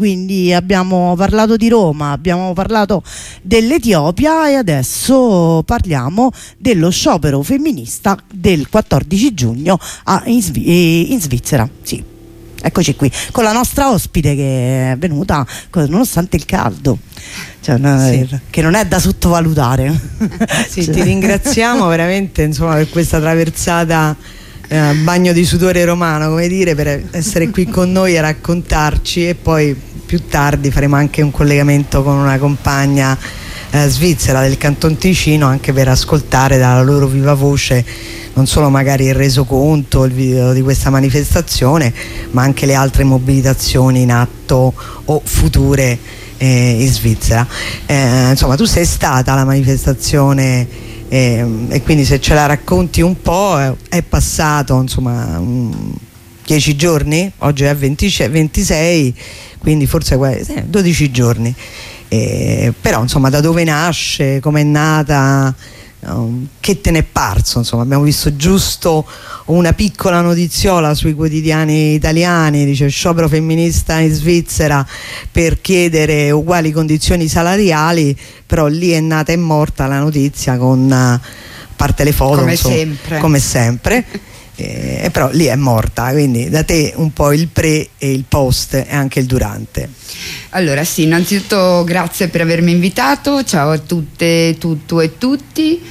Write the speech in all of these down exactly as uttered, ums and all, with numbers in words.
quindi abbiamo parlato di Roma, abbiamo parlato dell'Etiopia e adesso parliamo dello sciopero femminista del quattordici giugno a, in, Svi- in Svizzera. Sì, eccoci qui con la nostra ospite che è venuta nonostante il caldo, cioè, sì. Che non è da sottovalutare. Sì, cioè. Ti ringraziamo veramente, insomma, per questa traversata eh, bagno di sudore romano, come dire, per essere qui con noi a raccontarci, e poi più tardi faremo anche un collegamento con una compagna eh, svizzera del Canton Ticino, anche per ascoltare dalla loro viva voce non solo magari il resoconto, il video di questa manifestazione, ma anche le altre mobilitazioni in atto o future eh, in Svizzera. Eh, insomma, tu sei stata alla manifestazione eh, e quindi se ce la racconti un po', è, è passato insomma um, dieci giorni, oggi è ventisei, quindi forse eh, dodici giorni. Eh, però insomma, da dove nasce, com'è nata? Um, che te ne è parso? Insomma, abbiamo visto giusto una piccola notiziola sui quotidiani italiani, dice sciopero femminista in Svizzera per chiedere uguali condizioni salariali, però lì è nata e morta la notizia, con uh, a parte le foto come insomma, sempre, come sempre. Eh, però lì è morta, quindi da te un po' il pre e il post e anche il durante. Allora sì, innanzitutto grazie per avermi invitato, ciao a tutte, tutto e tutti.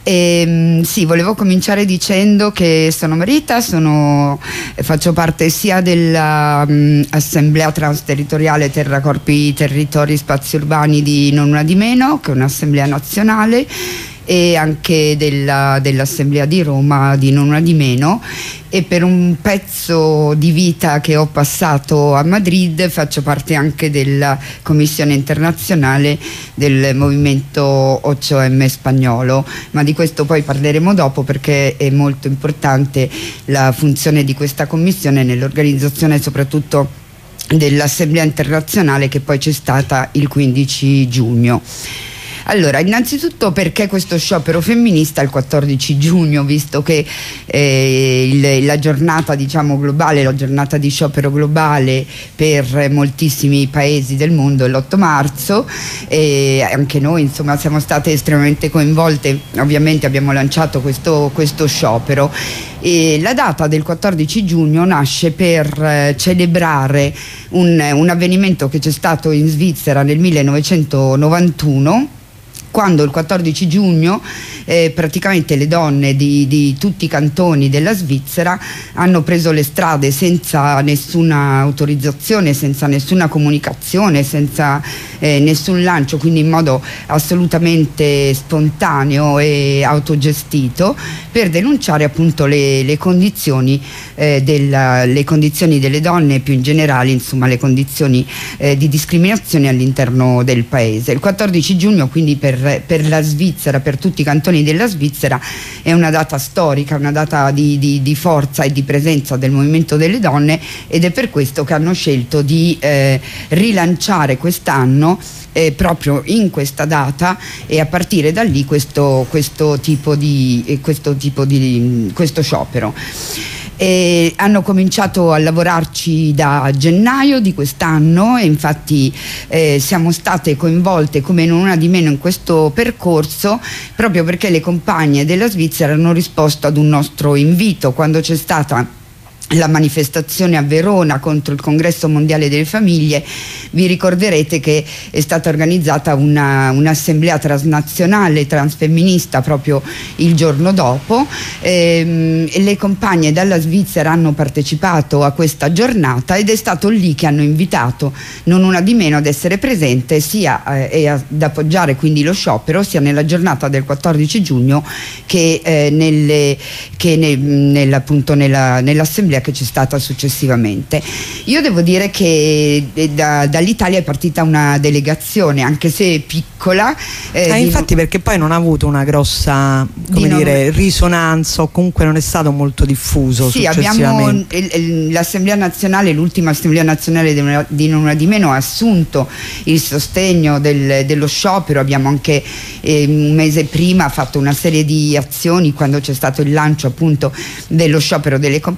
E, sì, volevo cominciare dicendo che sono Marita, sono, faccio parte sia dell'Assemblea Transterritoriale Terra Corpi Territori Spazi Urbani di Non Una Di Meno, che è un'assemblea nazionale, e anche della, dell'Assemblea di Roma di Non Una Di Meno, e per un pezzo di vita che ho passato a Madrid faccio parte anche della Commissione internazionale del movimento otto emme spagnolo, ma di questo poi parleremo dopo, perché è molto importante la funzione di questa commissione nell'organizzazione soprattutto dell'Assemblea internazionale che poi c'è stata il quindici giugno. Allora, innanzitutto perché questo sciopero femminista il quattordici giugno, visto che eh, il, la giornata diciamo globale, la giornata di sciopero globale per moltissimi paesi del mondo è l'otto marzo, e anche noi insomma siamo state estremamente coinvolte, ovviamente abbiamo lanciato questo, questo sciopero. E la data del quattordici giugno nasce per eh, celebrare un, un avvenimento che c'è stato in Svizzera nel millenovecentonovantuno, quando il quattordici giugno eh, praticamente le donne di, di tutti i cantoni della Svizzera hanno preso le strade senza nessuna autorizzazione, senza nessuna comunicazione, senza eh, nessun lancio, quindi in modo assolutamente spontaneo e autogestito, per denunciare appunto le, le condizioni eh, della, le condizioni delle donne, più in generale insomma le condizioni eh, di discriminazione all'interno del paese. Il quattordici giugno quindi per per la Svizzera, per tutti i cantoni della Svizzera, è una data storica, una data di, di, di forza e di presenza del movimento delle donne, ed è per questo che hanno scelto di eh, rilanciare quest'anno eh, proprio in questa data, e a partire da lì questo, questo tipo di eh, questo tipo di questo sciopero. E hanno cominciato a lavorarci da gennaio di quest'anno, e infatti eh, siamo state coinvolte come Non Una Di Meno in questo percorso, proprio perché le compagne della Svizzera hanno risposto ad un nostro invito quando c'è stata la manifestazione a Verona contro il Congresso Mondiale delle Famiglie. Vi ricorderete che è stata organizzata una, un'assemblea transnazionale transfemminista proprio il giorno dopo, ehm, e le compagne dalla Svizzera hanno partecipato a questa giornata, ed è stato lì che hanno invitato Non Una Di Meno ad essere presente sia eh, e ad appoggiare quindi lo sciopero sia nella giornata del quattordici giugno che, eh, nelle, che ne, nel, appunto nella, nell'assemblea che c'è stata successivamente. Io devo dire che da, dall'Italia è partita una delegazione, anche se piccola. Eh, ah, infatti, perché poi non ha avuto una grossa come dire, non... risonanza, o comunque non è stato molto diffuso. Sì, abbiamo l'Assemblea Nazionale, l'ultima Assemblea Nazionale di, una, di Non Una Di Meno ha assunto il sostegno del, dello sciopero. Abbiamo anche eh, un mese prima fatto una serie di azioni quando c'è stato il lancio appunto dello sciopero delle compagnie svizzere,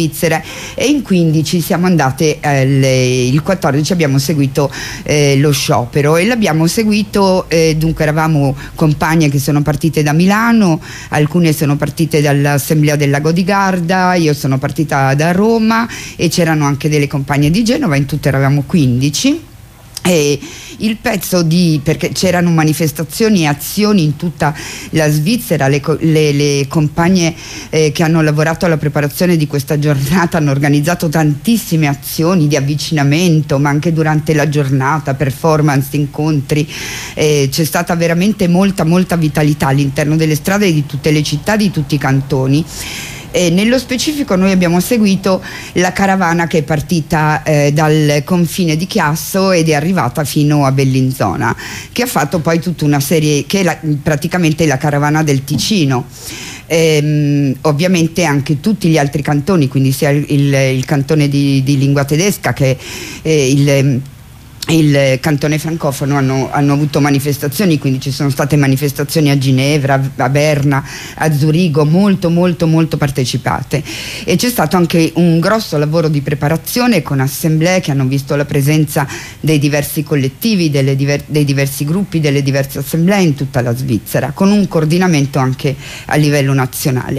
svizzera, e in quindici siamo andate, eh, il quattordici abbiamo seguito eh, lo sciopero, e l'abbiamo seguito, eh, dunque eravamo compagne che sono partite da Milano, alcune sono partite dall'Assemblea del Lago di Garda, io sono partita da Roma e c'erano anche delle compagne di Genova, in tutto eravamo quindici. E il pezzo di, perché c'erano manifestazioni e azioni in tutta la Svizzera, le, le, le compagne eh, che hanno lavorato alla preparazione di questa giornata hanno organizzato tantissime azioni di avvicinamento, ma anche durante la giornata, performance, incontri, eh, c'è stata veramente molta molta vitalità all'interno delle strade di tutte le città, di tutti i cantoni. E nello specifico noi abbiamo seguito la caravana che è partita eh, dal confine di Chiasso ed è arrivata fino a Bellinzona, che ha fatto poi tutta una serie, che è la, praticamente la caravana del Ticino. Ehm, ovviamente anche tutti gli altri cantoni, quindi sia il, il, il cantone di, di lingua tedesca che eh, il il cantone francofono hanno, hanno avuto manifestazioni, quindi ci sono state manifestazioni a Ginevra, a Berna, a Zurigo, molto molto molto partecipate, e c'è stato anche un grosso lavoro di preparazione con assemblee che hanno visto la presenza dei diversi collettivi, delle diver- dei diversi gruppi, delle diverse assemblee in tutta la Svizzera, con un coordinamento anche a livello nazionale.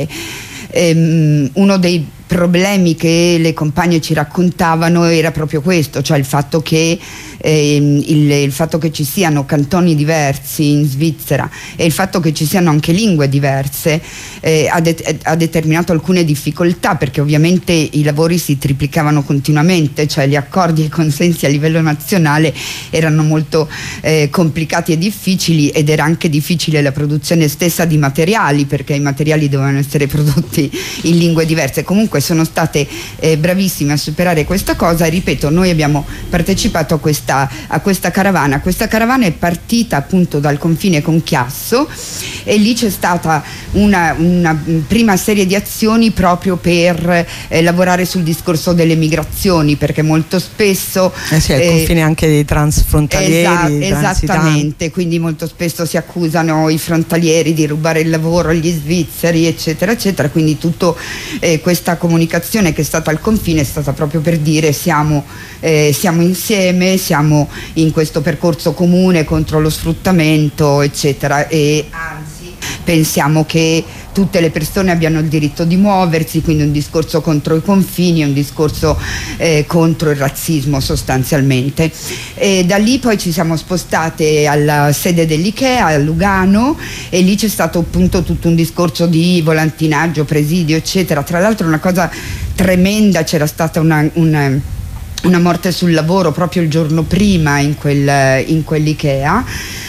Ehm, uno dei problemi che le compagne ci raccontavano era proprio questo, cioè il fatto che eh, il, il fatto che ci siano cantoni diversi in Svizzera e il fatto che ci siano anche lingue diverse eh, ha, de- ha determinato alcune difficoltà, perché ovviamente i lavori si triplicavano continuamente, cioè gli accordi e i consensi a livello nazionale erano molto eh, complicati e difficili, ed era anche difficile la produzione stessa di materiali, perché i materiali dovevano essere prodotti in lingue diverse. Comunque sono state eh, bravissime a superare questa cosa, e ripeto, noi abbiamo partecipato a questa, a questa caravana. Questa caravana è partita appunto dal confine con Chiasso, e lì c'è stata una, una prima serie di azioni proprio per eh, lavorare sul discorso delle migrazioni, perché molto spesso eh sì, è il eh, confine anche dei transfrontalieri, esa- esattamente, quindi molto spesso si accusano i frontalieri di rubare il lavoro agli svizzeri, eccetera eccetera, quindi tutta eh, questa comunicazione che è stata al confine è stata proprio per dire siamo, eh, siamo insieme, siamo in questo percorso comune contro lo sfruttamento, eccetera, e anzi pensiamo che tutte le persone abbiano il diritto di muoversi, quindi un discorso contro i confini, un discorso eh, contro il razzismo sostanzialmente. E da lì poi ci siamo spostate alla sede dell'Ikea a Lugano, e lì c'è stato appunto tutto un discorso di volantinaggio, presidio, eccetera. Tra l'altro una cosa tremenda, c'era stata una, una, una morte sul lavoro proprio il giorno prima in, quel, in quell'Ikea,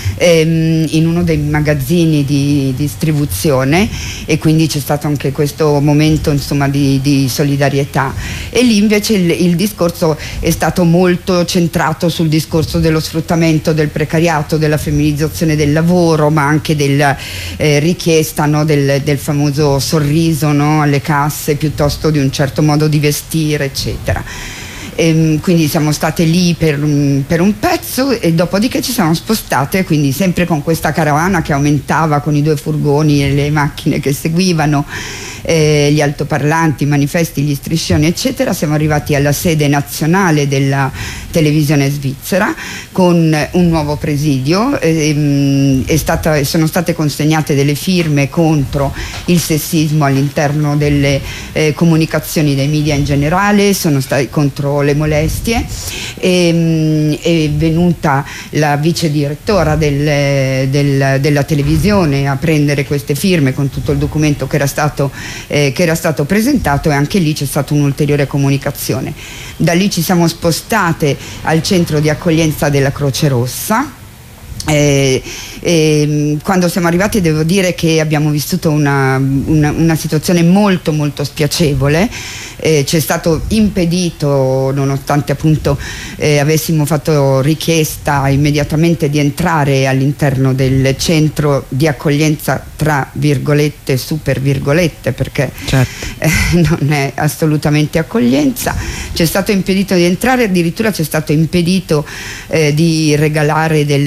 in uno dei magazzini di distribuzione, e quindi c'è stato anche questo momento, insomma, di, di solidarietà. E lì invece il, il discorso è stato molto centrato sul discorso dello sfruttamento, del precariato, della femminilizzazione del lavoro, ma anche della eh, richiesta, no, del, del famoso sorriso, no, alle casse, piuttosto di un certo modo di vestire, eccetera. E quindi siamo state lì per, per un pezzo, e dopodiché ci siamo spostate, quindi sempre con questa caravana che aumentava, con i due furgoni e le macchine che seguivano, eh, gli altoparlanti, i manifesti, gli striscioni, eccetera. Siamo arrivati alla sede nazionale della televisione svizzera con un nuovo presidio, eh, è stata, sono state consegnate delle firme contro il sessismo all'interno delle eh, comunicazioni dei media in generale, sono stati contro le molestie, e, è venuta la vice direttora del, del, della televisione a prendere queste firme con tutto il documento che era stato, eh, che era stato presentato, e anche lì c'è stata un'ulteriore comunicazione. Da lì ci siamo spostate al centro di accoglienza della Croce Rossa. Eh, eh, quando siamo arrivati devo dire che abbiamo vissuto una, una, una situazione molto molto spiacevole. Eh, ci è stato impedito, nonostante appunto eh, avessimo fatto richiesta immediatamente di entrare all'interno del centro di accoglienza, tra virgolette, super virgolette, perché certo. eh, non è assolutamente accoglienza, ci è stato impedito di entrare, addirittura ci è stato impedito eh, di regalare delle, delle brigate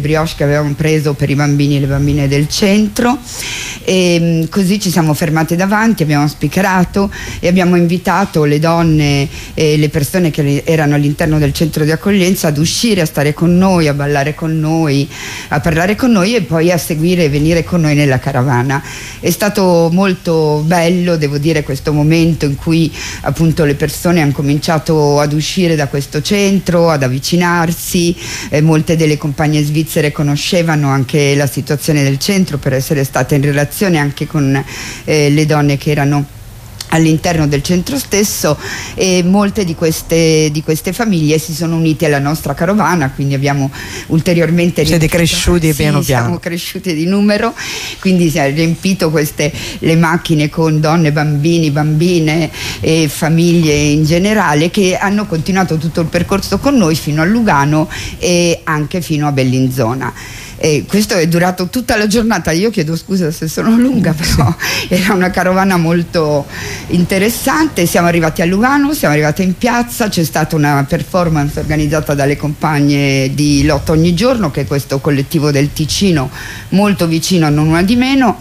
brioche che avevamo preso per i bambini e le bambine del centro, e così ci siamo fermate davanti, abbiamo speakerato e abbiamo invitato le donne e le persone che erano all'interno del centro di accoglienza ad uscire, a stare con noi, a ballare con noi, a parlare con noi e poi a seguire e venire con noi nella caravana. È stato molto bello, devo dire, questo momento in cui appunto le persone hanno cominciato ad uscire da questo centro, ad avvicinarsi, eh, molte delle compagne svizzere conoscevano anche la situazione del centro per essere state in relazione anche con eh, le donne che erano all'interno del centro stesso, e molte di queste, di queste famiglie si sono unite alla nostra carovana, quindi abbiamo ulteriormente siete cresciuti sì, piano piano, siamo cresciuti di numero, quindi si è riempito queste, le macchine con donne, bambini, bambine e famiglie in generale, che hanno continuato tutto il percorso con noi fino a Lugano e anche fino a Bellinzona. E questo è durato tutta la giornata. Io chiedo scusa se sono lunga, però era una carovana molto interessante. Siamo arrivati a Lugano, siamo arrivati in piazza, c'è stata una performance organizzata dalle compagne di Lotta Ogni Giorno, che è questo collettivo del Ticino molto vicino a Non Una Di Meno,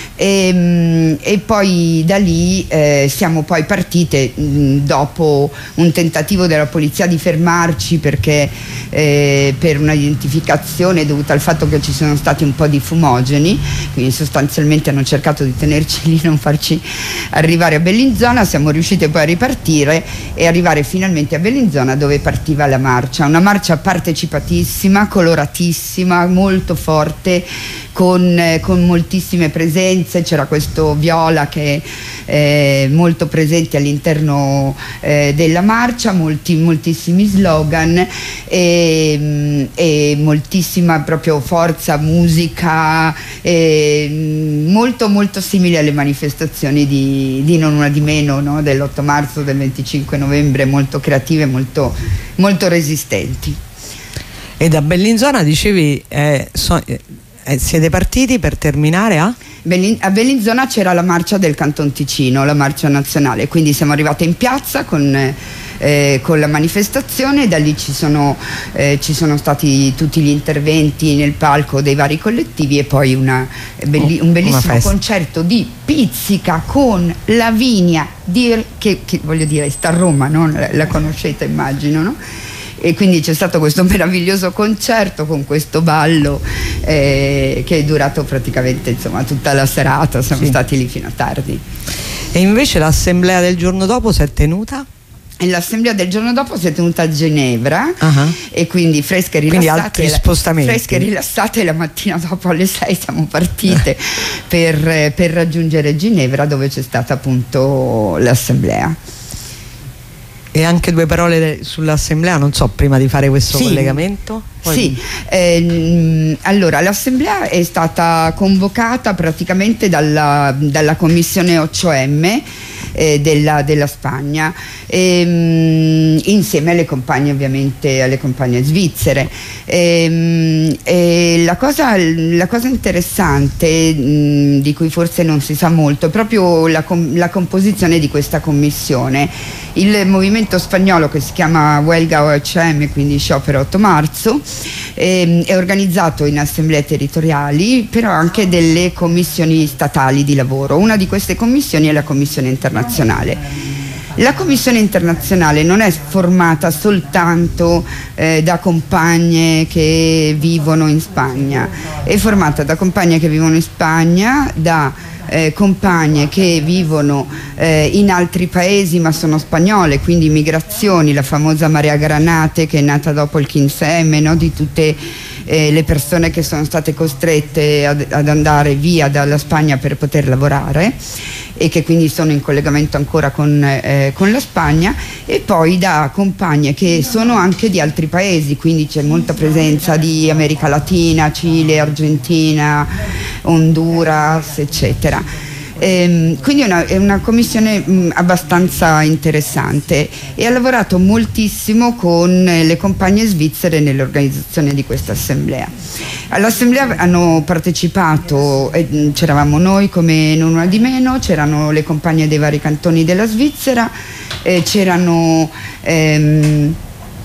e, e poi da lì eh, siamo poi partite mh, dopo un tentativo della polizia di fermarci perché eh, per una identificazione dovuta al fatto che ci sono stati un po' di fumogeni, quindi sostanzialmente hanno cercato di tenerci lì, non farci arrivare a Bellinzona. Siamo riusciti poi a ripartire e arrivare finalmente a Bellinzona, dove partiva la marcia, una marcia partecipatissima, coloratissima, molto forte, con, eh, con moltissime presenze. C'era questo Viola che è eh, molto presente all'interno eh, della marcia, molti, moltissimi slogan e, e moltissima proprio forza, musica, e molto molto simili alle manifestazioni di, di Non Una Di Meno, no? dell'otto marzo, del venticinque novembre, molto creative, molto, molto resistenti. E da Bellinzona dicevi eh, so, eh, siete partiti per terminare a? A Bellinzona c'era la marcia del Canton Ticino, la marcia nazionale, quindi siamo arrivate in piazza con, eh, con la manifestazione. Da lì ci sono, eh, ci sono stati tutti gli interventi nel palco dei vari collettivi e poi una, belli, un bellissimo concerto di pizzica con Lavinia, di, che, che voglio dire sta a Roma, no? la, la conoscete immagino, no? E quindi c'è stato questo meraviglioso concerto con questo ballo eh, che è durato praticamente insomma tutta la serata, siamo sì. stati lì fino a tardi. E invece l'assemblea del giorno dopo si è tenuta? E l'assemblea del giorno dopo si è tenuta a Ginevra, uh-huh. e quindi fresche e rilassate, quindi altri spostamenti. Fresche e rilassate, la mattina dopo alle sei siamo partite per, per raggiungere Ginevra, dove c'è stata appunto l'assemblea. E anche due parole sull'assemblea, non so, prima di fare questo sì. collegamento? Poi... Sì, eh, allora l'assemblea è stata convocata praticamente dalla, dalla commissione O C M eh, della, della Spagna, e, insieme alle compagne, ovviamente alle compagne svizzere. E, e la, cosa, la cosa interessante mh, di cui forse non si sa molto è proprio la, la composizione di questa commissione. Il movimento spagnolo, che si chiama Huelga O C M, quindi sciopero otto marzo, eh, è organizzato in assemblee territoriali, però anche delle commissioni statali di lavoro. Una di queste commissioni è la commissione internazionale. La commissione internazionale non è formata soltanto eh, da compagne che vivono in Spagna, è formata da compagne che vivono in Spagna, da Eh, compagne che vivono eh, in altri paesi ma sono spagnole, quindi migrazioni, la famosa Marea Granate che è nata dopo il quindici emme, no? Di tutte eh, le persone che sono state costrette ad, ad andare via dalla Spagna per poter lavorare e che quindi sono in collegamento ancora con, eh, con la Spagna, e poi da compagne che sono anche di altri paesi, quindi c'è molta presenza di America Latina, Cile, Argentina, Honduras, eccetera. Ehm, quindi è una, è una commissione mh, abbastanza interessante, e ha lavorato moltissimo con le compagne svizzere nell'organizzazione di questa assemblea. All'assemblea hanno partecipato, eh, c'eravamo noi come Non Una Di Meno, c'erano le compagne dei vari cantoni della Svizzera, eh, c'erano ehm,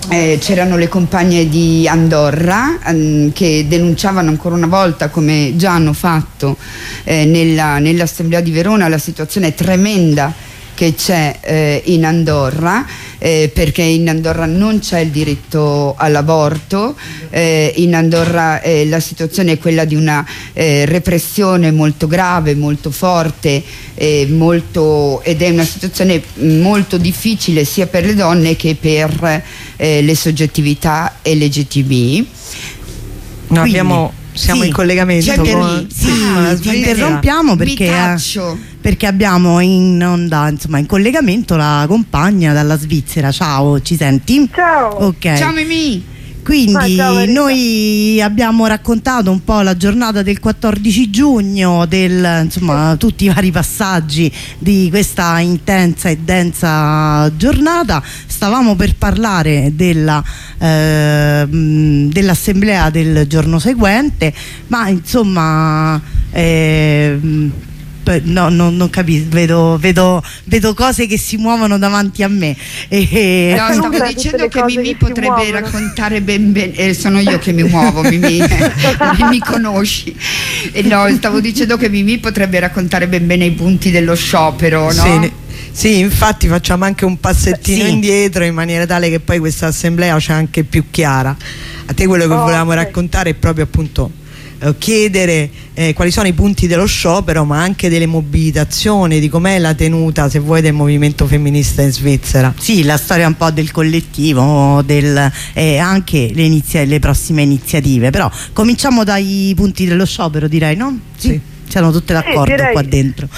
Eh, c'erano le compagne di Andorra ehm, che denunciavano ancora una volta, come già hanno fatto eh, nella, nell'Assemblea di Verona, la situazione tremenda che c'è eh, in Andorra, eh, perché in Andorra non c'è il diritto all'aborto, eh, in Andorra eh, la situazione è quella di una eh, repressione molto grave, molto forte, eh, molto, ed è una situazione molto difficile sia per le donne che per eh, le soggettività L G T B. No, abbiamo, siamo sì, in collegamento con, sì, con ti interrompiamo perché, perché abbiamo in onda, insomma, in collegamento la compagna dalla Svizzera. Ciao, ci senti? Ciao. Ok. Ciao Mimì. Quindi ah, ciao, noi abbiamo raccontato un po' la giornata del quattordici giugno, del, insomma, tutti i vari passaggi di questa intensa e densa giornata. Stavamo per parlare della, eh, dell'assemblea del giorno seguente, ma insomma eh, no, no, non capisco, vedo, vedo, vedo cose che si muovono davanti a me. E, no, stavo dicendo che Mimì potrebbe raccontare ben bene, eh, sono io che mi muovo, Mimì, mi conosci. E no, stavo dicendo che Mimì potrebbe raccontare ben bene i punti dello sciopero, no? Sì, sì, infatti facciamo anche un passettino sì. indietro, in maniera tale che poi questa assemblea sia anche più chiara. A te quello che oh, volevamo okay. raccontare è proprio appunto chiedere eh, quali sono i punti dello sciopero, ma anche delle mobilitazioni, di com'è la tenuta, se vuoi, del movimento femminista in Svizzera. Sì, la storia un po' del collettivo, del, eh, anche le, inizia le prossime iniziative. Però cominciamo dai punti dello sciopero, direi, no? Sì, sì. Siamo tutte d'accordo sì, qua dentro.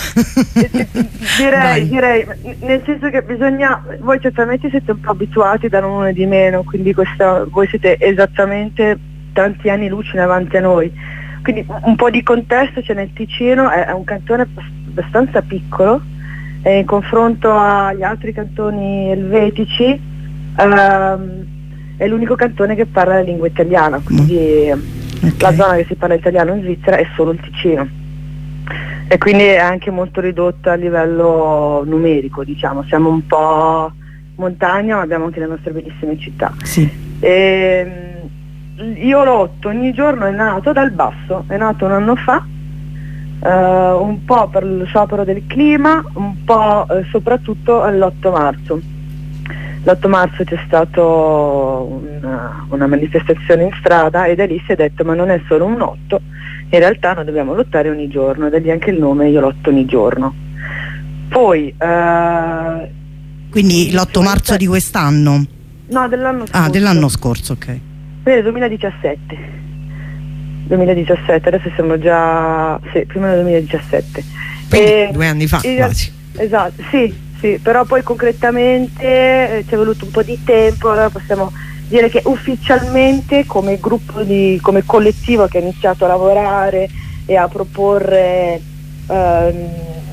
direi, direi, nel senso che bisogna, voi certamente siete un po' abituati da non uno di meno, quindi questa, voi siete esattamente tanti anni luce in avanti a noi, quindi un po' di contesto c'è nel Ticino, è, è un cantone abbastanza piccolo e in confronto agli altri cantoni elvetici ehm, è l'unico cantone che parla la lingua italiana, quindi okay. la zona che si parla italiano in Svizzera è solo il Ticino e quindi è anche molto ridotta a livello numerico, diciamo, siamo un po' montagna ma abbiamo anche le nostre bellissime città. Sì. E, io lotto ogni giorno è nato dal basso, è nato un anno fa, eh, un po' per lo sciopero del clima, un po' eh, soprattutto l'otto marzo. L'otto marzo c'è stata una, una manifestazione in strada e da lì si è detto ma non è solo un otto, in realtà noi dobbiamo lottare ogni giorno, e da lì anche il nome Io lotto ogni giorno. Poi eh, quindi l'otto marzo di quest'anno? No, dell'anno scorso. Ah, dell'anno scorso, ok. Nel duemiladiciassette duemiladiciassette, adesso siamo già sì, prima del duemiladiciassette, quindi e, due anni fa quasi. Esatto, sì, sì, però poi concretamente eh, ci è voluto un po' di tempo, allora possiamo dire che ufficialmente come gruppo di, come collettivo che ha iniziato a lavorare e a proporre ehm,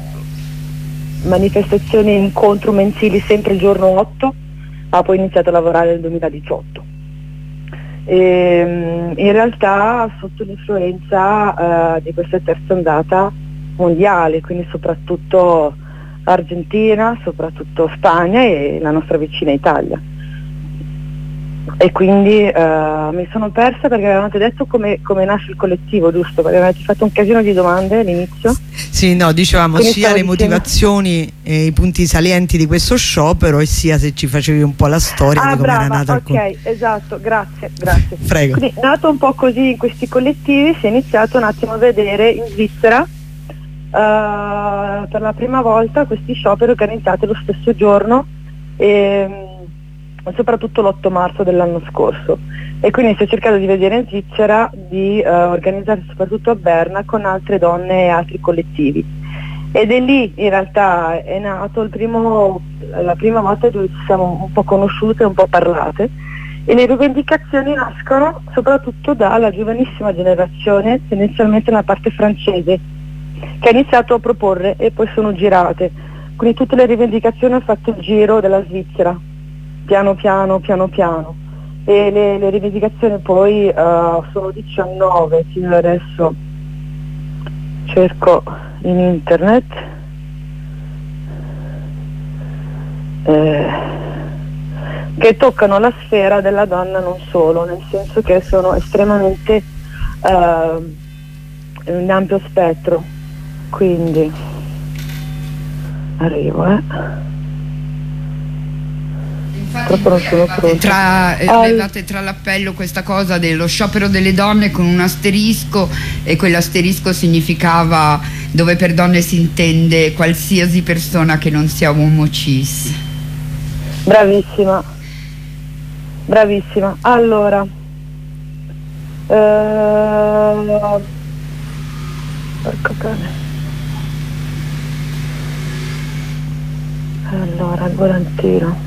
manifestazioni e incontri mensili sempre il giorno otto, ha poi iniziato a lavorare nel duemiladiciotto. E, in realtà sotto l'influenza uh, di questa terza ondata mondiale, quindi soprattutto Argentina, soprattutto Spagna e la nostra vicina Italia. E quindi uh, mi sono persa perché avevate detto come, come nasce il collettivo, giusto? Perché avevate fatto un casino di domande all'inizio. Sì, no, dicevamo quindi sia le dicendo... motivazioni e i punti salienti di questo sciopero e sia se ci facevi un po' la storia ah, di come brava, era nata ok, il esatto, grazie, grazie. Prego. Quindi nato un po' così in questi collettivi si è iniziato un attimo a vedere in Svizzera uh, per la prima volta questi scioperi organizzati lo stesso giorno e soprattutto l'otto marzo dell'anno scorso, e quindi si è cercato di vedere in Svizzera di uh, organizzarsi soprattutto a Berna con altre donne e altri collettivi, ed è lì in realtà è nato il primo, la prima volta dove ci siamo un po' conosciute e un po' parlate, e le rivendicazioni nascono soprattutto dalla giovanissima generazione, tendenzialmente nella parte francese, che ha iniziato a proporre e poi sono girate, quindi tutte le rivendicazioni hanno fatto il giro della Svizzera piano piano piano piano, e le, le rivendicazioni poi uh, sono diciannove, fino adesso cerco in internet, eh, che toccano la sfera della donna non solo, nel senso che sono estremamente uh, un ampio spettro. Quindi arrivo, eh. Infatti voi avevate tra, eh, avevate tra l'appello questa cosa dello sciopero delle donne con un asterisco, e quell'asterisco significava dove per donne si intende qualsiasi persona che non sia uomo cis. Bravissima, bravissima. Allora, eh, ecco cane. Allora, il volantino.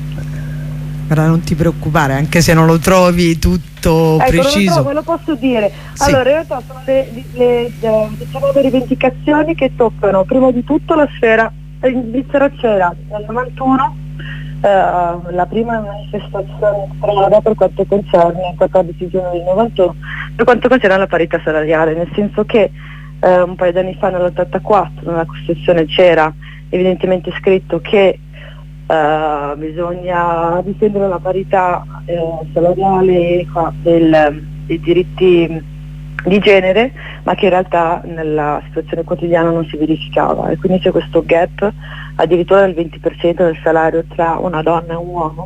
Però non ti preoccupare, anche se non lo trovi tutto ecco, preciso. Ecco, ve lo posso dire. Sì. Allora, in realtà sono le, le, le, diciamo, le rivendicazioni che toccano prima di tutto la sfera. In Svizzera c'era nel novantuno eh, la prima manifestazione in strada per quanto concerne il quattordici giugno del novantuno, per quanto concerne la parità salariale, nel senso che eh, un paio di anni fa, nell'ottantaquattro, nella Costituzione c'era evidentemente scritto che Uh, bisogna difendere la parità eh, salariale e del, dei diritti di genere, ma che in realtà nella situazione quotidiana non si verificava, e quindi c'è questo gap addirittura del venti per cento del salario tra una donna e un uomo,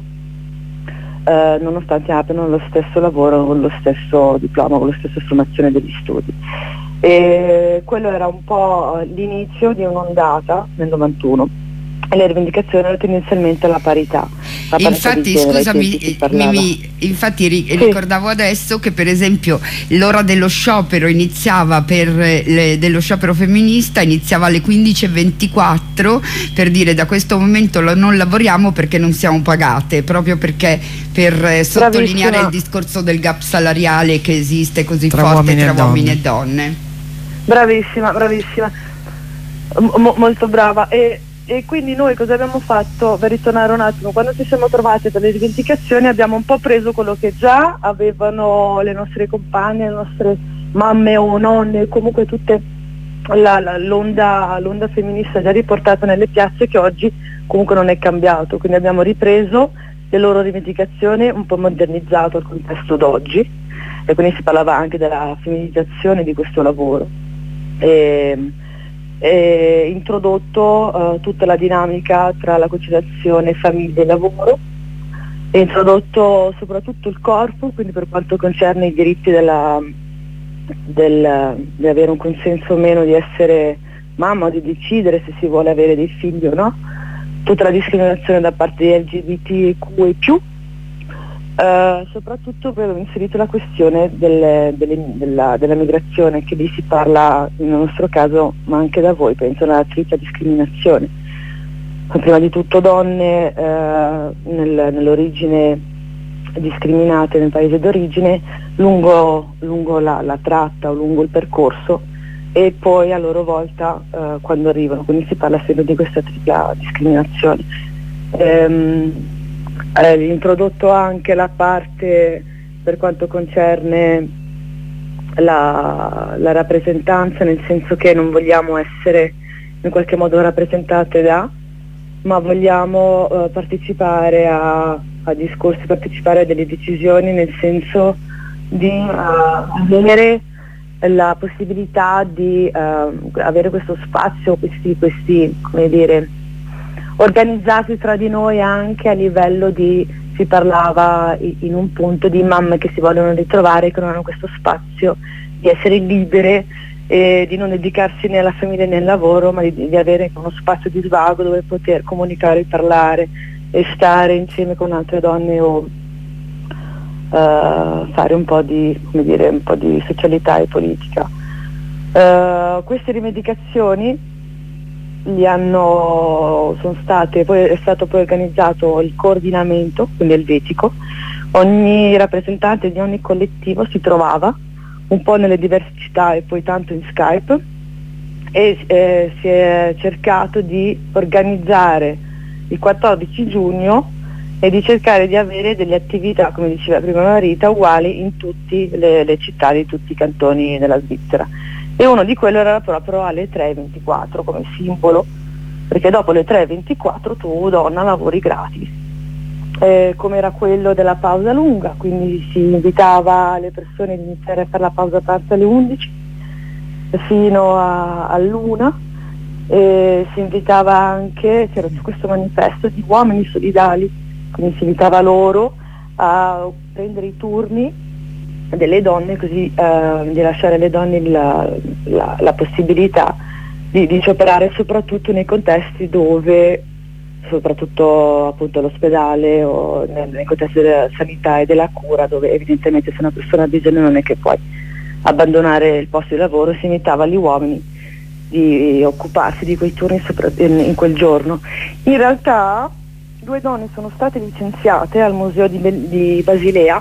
eh, nonostante abbiano lo stesso lavoro, con lo stesso diploma, con la stessa formazione degli studi. E quello era un po' l'inizio di un'ondata nel novantuno. E le rivendicazioni erano tendenzialmente la parità. La infatti, parità scusami, Mimì, infatti ri- sì. ricordavo adesso che per esempio l'ora dello sciopero iniziava per le, dello sciopero femminista iniziava alle quindici e ventiquattro, per dire da questo momento lo, non lavoriamo perché non siamo pagate, proprio perché per eh, sottolineare Bravissima. il discorso del gap salariale che esiste così Tra forte uomini tra e uomini donne. e donne. Bravissima, bravissima, M- molto brava. E E quindi noi cosa abbiamo fatto, per ritornare un attimo, quando ci siamo trovati per le rivendicazioni abbiamo un po' preso quello che già avevano le nostre compagne, le nostre mamme o nonne, comunque tutte la, la, l'onda, l'onda femminista già riportata nelle piazze, che oggi comunque non è cambiato, quindi abbiamo ripreso le loro rivendicazioni, un po' modernizzato al contesto d'oggi, e quindi si parlava anche della femminilizzazione di questo lavoro. E, e introdotto uh, tutta la dinamica tra la conciliazione famiglia e lavoro, e introdotto soprattutto il corpo, quindi per quanto concerne i diritti della, del, di avere un consenso o meno di essere mamma, o di decidere se si vuole avere dei figli o no, tutta la discriminazione da parte di L G B T Q e più. Uh, soprattutto abbiamo inserito la questione delle, delle, della, della migrazione, che lì si parla nel nostro caso, ma anche da voi, penso, alla tripla discriminazione. Prima di tutto donne uh, nel, nell'origine discriminate nel paese d'origine, lungo, lungo la, la tratta o lungo il percorso, e poi a loro volta uh, quando arrivano, quindi si parla sempre di questa tripla discriminazione. Um, Eh, introdotto anche la parte per quanto concerne la, la rappresentanza, nel senso che non vogliamo essere in qualche modo rappresentate da, ma vogliamo eh, partecipare a, a discorsi, partecipare a delle decisioni, nel senso di uh, avere la possibilità di uh, avere questo spazio, questi, questi come dire, organizzati tra di noi anche a livello di, si parlava in un punto di mamme che si vogliono ritrovare, che non hanno questo spazio di essere libere e di non dedicarsi né alla famiglia né al lavoro, ma di, di avere uno spazio di svago dove poter comunicare, parlare e stare insieme con altre donne, o uh, fare un po' di, come dire, un po' di socialità e politica. Uh, queste rivendicazioni Gli hanno, sono state, poi è stato poi organizzato il coordinamento, quindi il vetico. Ogni rappresentante di ogni collettivo si trovava un po' nelle diverse città e poi tanto in Skype, e eh, si è cercato di organizzare il quattordici giugno e di cercare di avere delle attività, come diceva prima Marita, uguali in tutte le, le città di tutti i cantoni della Svizzera. E uno di quello era proprio alle tre e ventiquattro come simbolo, perché dopo le tre e ventiquattro tu, donna, lavori gratis. eh, come era quello della pausa lunga, quindi si invitava le persone ad iniziare a fare la pausa pranzo alle undici fino a, all'una, e si invitava anche, c'era questo manifesto di uomini solidali, quindi si invitava loro a prendere i turni delle donne, così eh, di lasciare alle donne la, la, la possibilità di, di operare soprattutto nei contesti dove, soprattutto appunto all'ospedale o nel, nei contesti della sanità e della cura, dove evidentemente se una persona ha bisogno non è che puoi abbandonare il posto di lavoro, si invitava agli uomini di occuparsi di quei turni sopra, in, in quel giorno. In realtà due donne sono state licenziate al museo di, di Basilea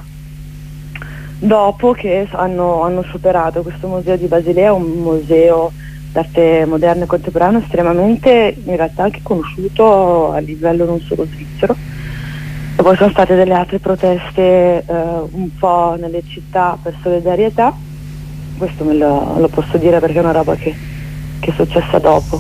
dopo che hanno, hanno superato. Questo museo di Basilea è un museo d'arte moderna e contemporanea estremamente, in realtà anche conosciuto a livello non solo svizzero. E poi sono state delle altre proteste eh, un po' nelle città per solidarietà, questo me lo, lo posso dire perché è una roba che, che è successa dopo.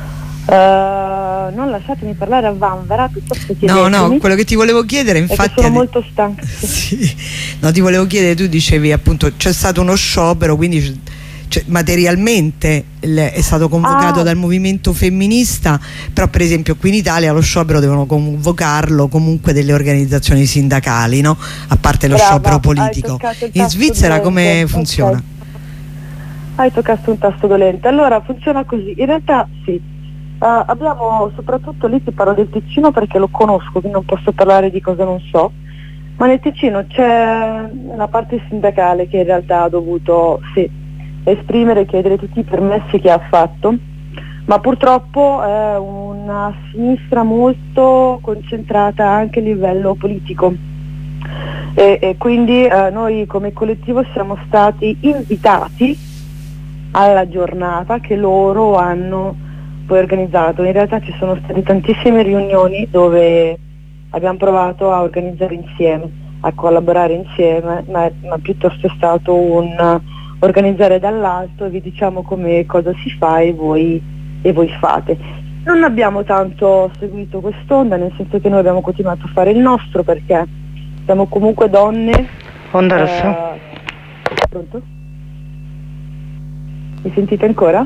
Uh, non lasciatemi parlare a vanvera, piuttosto chiedetemi. No, no, quello che ti volevo chiedere, infatti, sono molto stanca. Sì. No, ti volevo chiedere, tu dicevi appunto c'è stato uno sciopero, quindi cioè, materialmente è stato convocato ah. dal movimento femminista, però per esempio qui in Italia lo sciopero devono convocarlo comunque delle organizzazioni sindacali, no? A parte lo Brava, sciopero politico. In Svizzera come dolente. funziona? Okay. Hai toccato un tasto dolente. Allora funziona così, in realtà sì. Uh, abbiamo, soprattutto lì ti parlo del Ticino perché lo conosco, quindi non posso parlare di cosa non so, ma nel Ticino c'è una parte sindacale che in realtà ha dovuto sì, esprimere e chiedere tutti i permessi che ha fatto, ma purtroppo è una sinistra molto concentrata anche a livello politico e, e quindi uh, noi come collettivo siamo stati invitati alla giornata che loro hanno poi organizzato. In realtà ci sono state tantissime riunioni dove abbiamo provato a organizzare insieme, a collaborare insieme, ma, ma piuttosto è stato un organizzare dall'alto e vi diciamo come cosa si fa e voi, e voi fate. Non abbiamo tanto seguito quest'onda, nel senso che noi abbiamo continuato a fare il nostro perché siamo comunque donne. Onda rossa. Eh, pronto? Mi sentite ancora?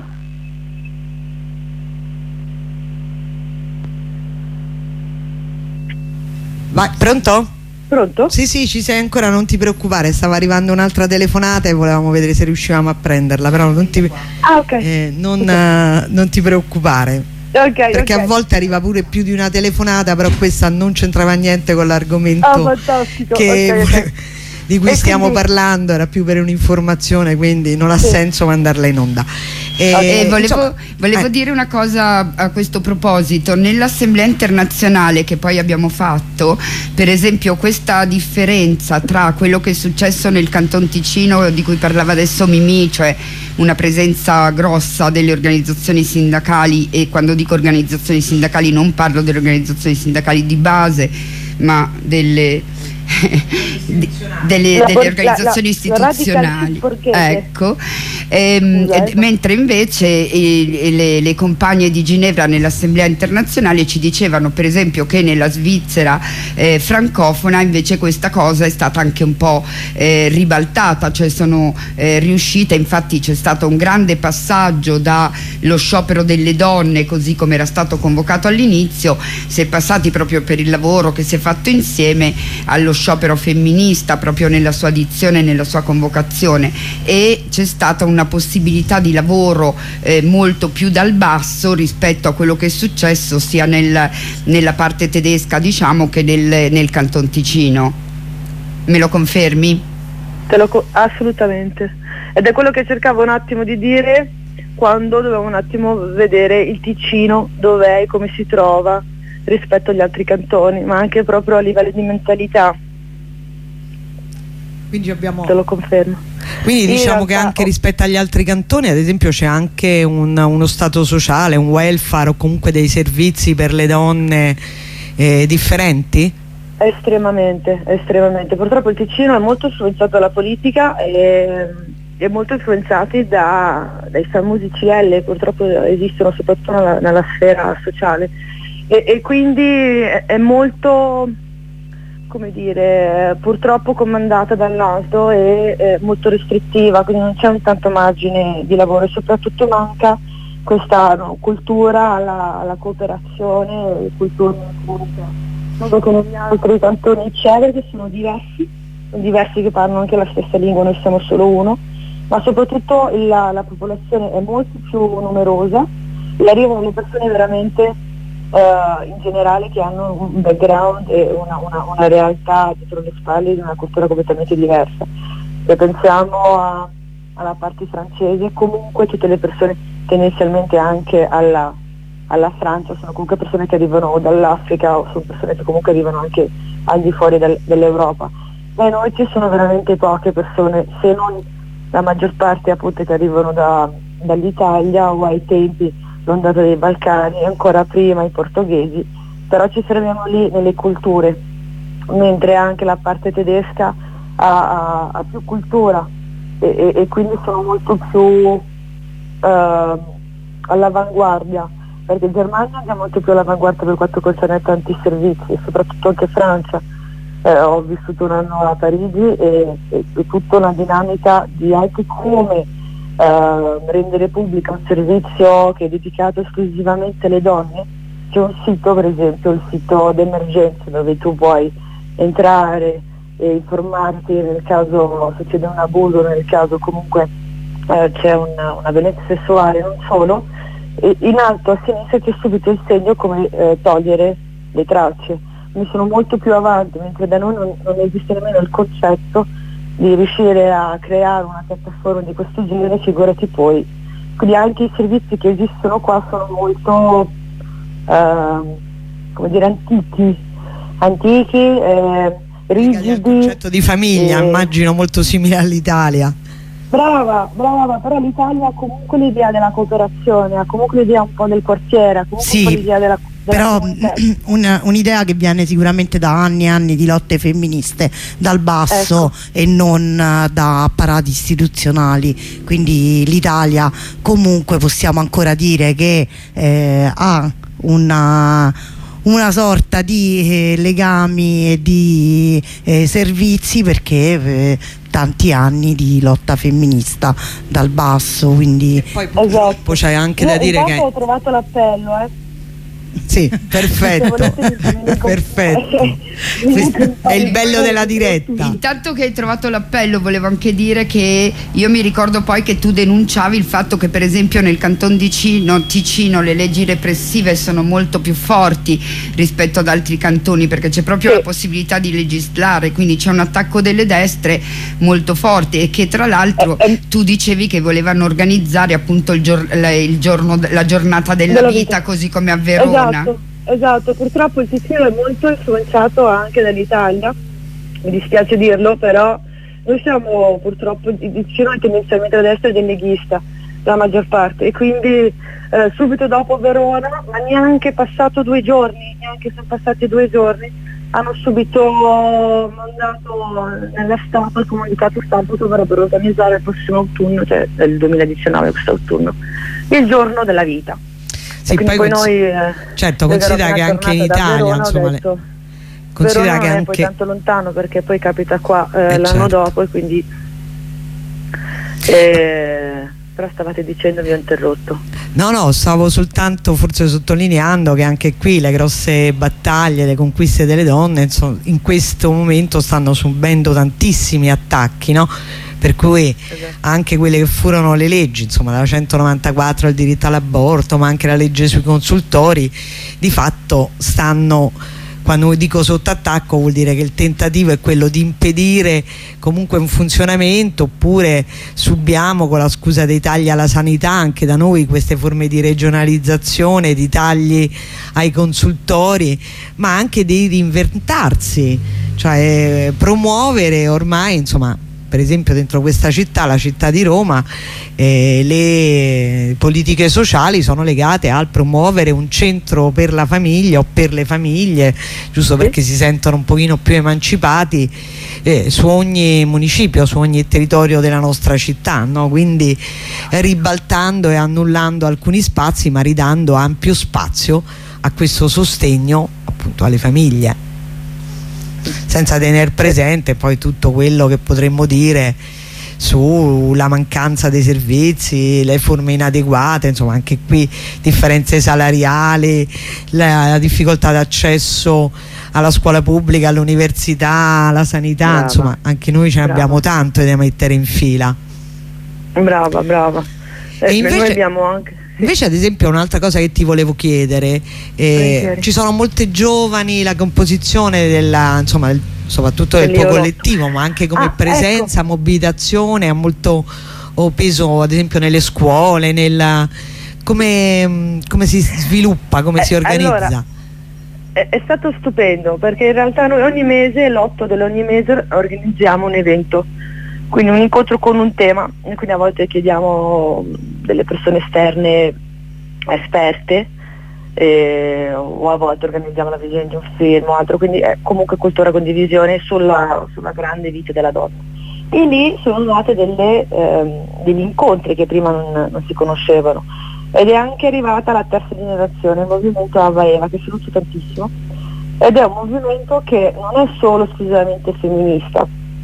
Vai, pronto? Pronto? Sì, sì, ci sei ancora, non ti preoccupare, stava arrivando un'altra telefonata e volevamo vedere se riuscivamo a prenderla, però non ti, ah, okay. eh, non, okay. uh, non ti preoccupare, okay, perché okay. a volte arriva pure più di una telefonata, però questa non c'entrava niente con l'argomento oh, fantastico. che Okay, okay. di cui e stiamo quindi... parlando, era più per un'informazione, quindi non ha sì. senso mandarla in onda. E, e, e volevo, insomma, volevo eh. dire una cosa a questo proposito. Nell'assemblea internazionale che poi abbiamo fatto, per esempio, questa differenza tra quello che è successo nel Canton Ticino di cui parlava adesso Mimì, cioè una presenza grossa delle organizzazioni sindacali, e quando dico organizzazioni sindacali non parlo delle organizzazioni sindacali di base ma delle delle, delle organizzazioni la, la, istituzionali la ecco ehm, ed, mentre invece eh, le, le compagne di Ginevra nell'assemblea internazionale ci dicevano per esempio che nella Svizzera eh, francofona invece questa cosa è stata anche un po' eh, ribaltata, cioè sono eh, riuscite, infatti c'è stato un grande passaggio dallo sciopero delle donne così come era stato convocato all'inizio, si è passati proprio per il lavoro che si è fatto insieme allo sciopero femminista proprio nella sua dizione e nella sua convocazione, e c'è stata una possibilità di lavoro eh, molto più dal basso rispetto a quello che è successo sia nel, nella parte tedesca diciamo che nel, nel Canton Ticino. Me lo confermi? Te lo co- assolutamente, ed è quello che cercavo un attimo di dire quando dovevo un attimo vedere il Ticino dov'è e come si trova rispetto agli altri cantoni, ma anche proprio a livello di mentalità. Quindi abbiamo... Te lo confermo. Quindi in diciamo realtà, che anche oh, rispetto agli altri cantoni, ad esempio, c'è anche un, uno stato sociale, un welfare o comunque dei servizi per le donne eh, differenti? Estremamente, estremamente. Purtroppo il Ticino è molto influenzato dalla politica e è molto influenzati da, dai famosi C L, purtroppo esistono soprattutto nella, nella sfera sociale e, e quindi è, è molto come dire, purtroppo comandata dall'A S D O e eh, molto restrittiva, quindi non c'è un tanto margine di lavoro e soprattutto manca questa no, cultura alla, alla cooperazione, cultura non come gli altri cantoni c'è, che sono diversi, sono diversi che parlano anche la stessa lingua, noi siamo solo uno, ma soprattutto la, la popolazione è molto più numerosa e arrivano le persone veramente Uh, in generale che hanno un background e una, una, una realtà dietro le spalle di una cultura completamente diversa. Se pensiamo a, alla parte francese, comunque tutte le persone tendenzialmente anche alla, alla Francia sono comunque persone che arrivano dall'Africa o sono persone che comunque arrivano anche al di fuori del, dell'Europa. Da noi ci sono veramente poche persone, se non la maggior parte appunto che arrivano da, dall'Italia o ai tempi l'ondata dei Balcani, ancora prima i portoghesi, però ci fermiamo lì nelle culture, mentre anche la parte tedesca ha, ha, ha più cultura e, e, e quindi sono molto più uh, all'avanguardia, perché Germania è molto più all'avanguardia per quanto concerne tanti servizi, soprattutto anche Francia. Eh, ho vissuto un anno a Parigi e, e, e tutta una dinamica di anche come Uh, rendere pubblico un servizio che è dedicato esclusivamente alle donne. C'è un sito, per esempio il sito d'emergenza, dove tu puoi entrare e informarti nel caso succede un abuso, nel caso comunque uh, c'è una, una violenza sessuale, non solo, e in alto a sinistra c'è subito il segno come uh, togliere le tracce. Quindi sono molto più avanti, mentre da noi non, non esiste nemmeno il concetto di riuscire a creare una piattaforma di questo genere, figurati poi. Quindi anche i servizi che esistono qua sono molto eh, come dire antichi, antichi, eh, rigidi. Il concetto di famiglia, eh, immagino molto simile all'Italia. Brava, brava, però l'Italia ha comunque l'idea della cooperazione, ha comunque l'idea un po' del quartiere, ha comunque sì. un po' l'idea della Però una, un'idea che viene sicuramente da anni e anni di lotte femministe dal basso, ecco, e non da apparati istituzionali, quindi l'Italia comunque possiamo ancora dire che eh, ha una, una sorta di eh, legami e di eh, servizi, perché eh, tanti anni di lotta femminista dal basso, quindi e poi purtroppo c'è anche Io da dire che ho trovato l'appello, eh sì, perfetto, perfetto. È il bello della diretta. Intanto che hai trovato l'appello, volevo anche dire che io mi ricordo poi che tu denunciavi il fatto che per esempio nel Canton Ticino, Ticino le leggi repressive sono molto più forti rispetto ad altri cantoni, perché c'è proprio sì. la possibilità di legislare, quindi c'è un attacco delle destre molto forte, e che tra l'altro eh, eh. tu dicevi che volevano organizzare appunto il, gior la, il giorno, la giornata della, della vita, vita, così come a Verona. Esatto, esatto, purtroppo il Ticino è molto influenzato anche dall'Italia, mi dispiace dirlo, però noi siamo purtroppo, il Ticino è tendenzialmente a destra del leghista, la maggior parte, e quindi eh, subito dopo Verona, ma neanche passato due giorni, neanche sono passati due giorni, hanno subito mandato nella stampa il comunicato stampa che dovrebbero organizzare il prossimo autunno, cioè del duemiladiciannove, questo autunno, il giorno della vita. Sì, poi, poi noi eh, certo, considera che anche in Italia Verona, insomma, detto, le... considera Verona che non anche... è poi tanto lontano, perché poi capita qua eh, eh, l'anno certo. dopo, e quindi eh, però stavate dicendo, vi ho interrotto. No, no, stavo soltanto forse sottolineando che anche qui le grosse battaglie, le conquiste delle donne, insomma, in questo momento stanno subendo tantissimi attacchi, no? Per cui anche quelle che furono le leggi, insomma dalla centonovantaquattro il diritto all'aborto, ma anche la legge sui consultori, di fatto stanno, quando dico sotto attacco vuol dire che il tentativo è quello di impedire comunque un funzionamento, oppure subiamo, con la scusa dei tagli alla sanità, anche da noi queste forme di regionalizzazione, di tagli ai consultori, ma anche di reinventarsi, cioè promuovere ormai, insomma, per esempio dentro questa città, la città di Roma, eh, le politiche sociali sono legate al promuovere un centro per la famiglia o per le famiglie, giusto perché si sentono un pochino più emancipati eh, su ogni municipio, su ogni territorio della nostra città, no? Quindi eh, ribaltando e annullando alcuni spazi, ma ridando ampio spazio a questo sostegno appunto alle famiglie. senza tener presente poi tutto quello che potremmo dire sulla mancanza dei servizi, le forme inadeguate, insomma anche qui differenze salariali, la, la difficoltà d'accesso alla scuola pubblica, all'università, alla sanità. Brava. Insomma anche noi ce ne brava. abbiamo tanto da mettere in fila. Brava, brava. E invece, noi abbiamo anche invece ad esempio un'altra cosa che ti volevo chiedere, eh, ci sono molte giovani, la composizione della, insomma, del, soprattutto del tuo collettivo, ma anche come ah, presenza, ecco. mobilitazione, ha molto oh, peso ad esempio nelle scuole, nella, come, come si sviluppa, come eh, si organizza? Allora, è, è stato stupendo, perché in realtà noi ogni mese, l'otto dell'ogni mese, organizziamo un evento, quindi un incontro con un tema, e quindi a volte chiediamo delle persone esterne esperte, eh, o a volte organizziamo la visione di un film o altro, quindi è comunque cultura condivisione sulla, sulla grande vita della donna. E lì sono nate delle, ehm, degli incontri che prima non, non si conoscevano, ed è anche arrivata la terza generazione, il movimento Ava Eva, che saluto tantissimo, ed è un movimento che non è solo esclusivamente femminista,